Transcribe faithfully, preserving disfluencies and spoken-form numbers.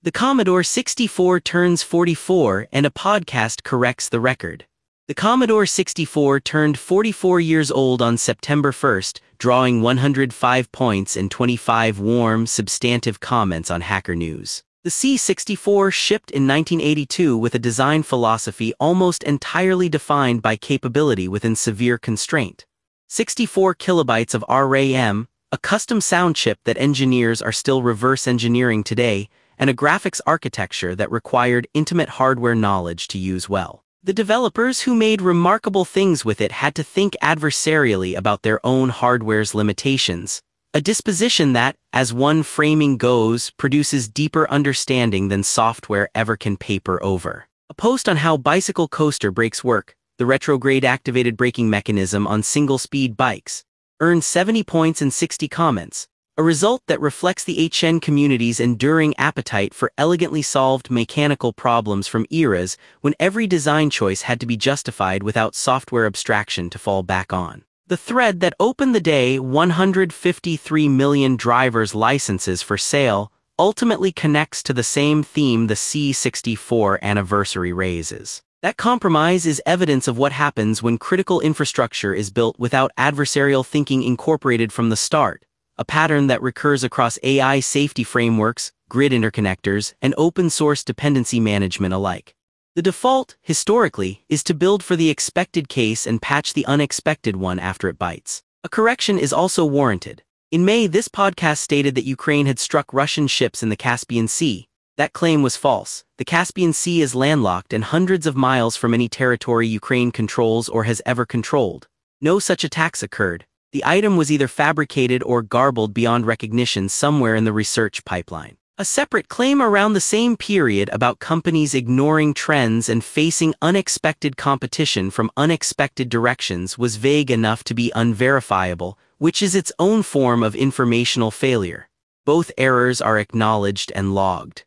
The Commodore sixty-four turns forty-four and a podcast corrects the record. The Commodore sixty-four turned forty-four years old on September first, drawing one hundred five points and twenty-five warm, substantive comments on Hacker News. The C sixty-four shipped in nineteen eighty-two with a design philosophy almost entirely defined by capability within severe constraint. sixty-four kilobytes of RAM, a custom sound chip that engineers are still reverse engineering today, and a graphics architecture that required intimate hardware knowledge to use well. The developers who made remarkable things with it had to think adversarially about their own hardware's limitations, a disposition that, as one framing goes, produces deeper understanding than software ever can paper over. A post on how bicycle coaster brakes work, the retrograde activated braking mechanism on single-speed bikes, earned seventy points and sixty comments, a result that reflects the H N community's enduring appetite for elegantly solved mechanical problems from eras when every design choice had to be justified without software abstraction to fall back on. The thread that opened the day one hundred fifty-three million driver's licenses for sale ultimately connects to the same theme the C sixty-four anniversary raises. That compromise is evidence of what happens when critical infrastructure is built without adversarial thinking incorporated from the start, a pattern that recurs across A I safety frameworks, grid interconnectors, and open-source dependency management alike. The default, historically, is to build for the expected case and patch the unexpected one after it bites. A correction is also warranted. In May, this podcast stated that Ukraine had struck Russian ships in the Caspian Sea. That claim was false. The Caspian Sea is landlocked and hundreds of miles from any territory Ukraine controls or has ever controlled. No such attacks occurred. The item was either fabricated or garbled beyond recognition somewhere in the research pipeline. A separate claim around the same period about companies ignoring trends and facing unexpected competition from unexpected directions was vague enough to be unverifiable, which is its own form of informational failure. Both errors are acknowledged and logged.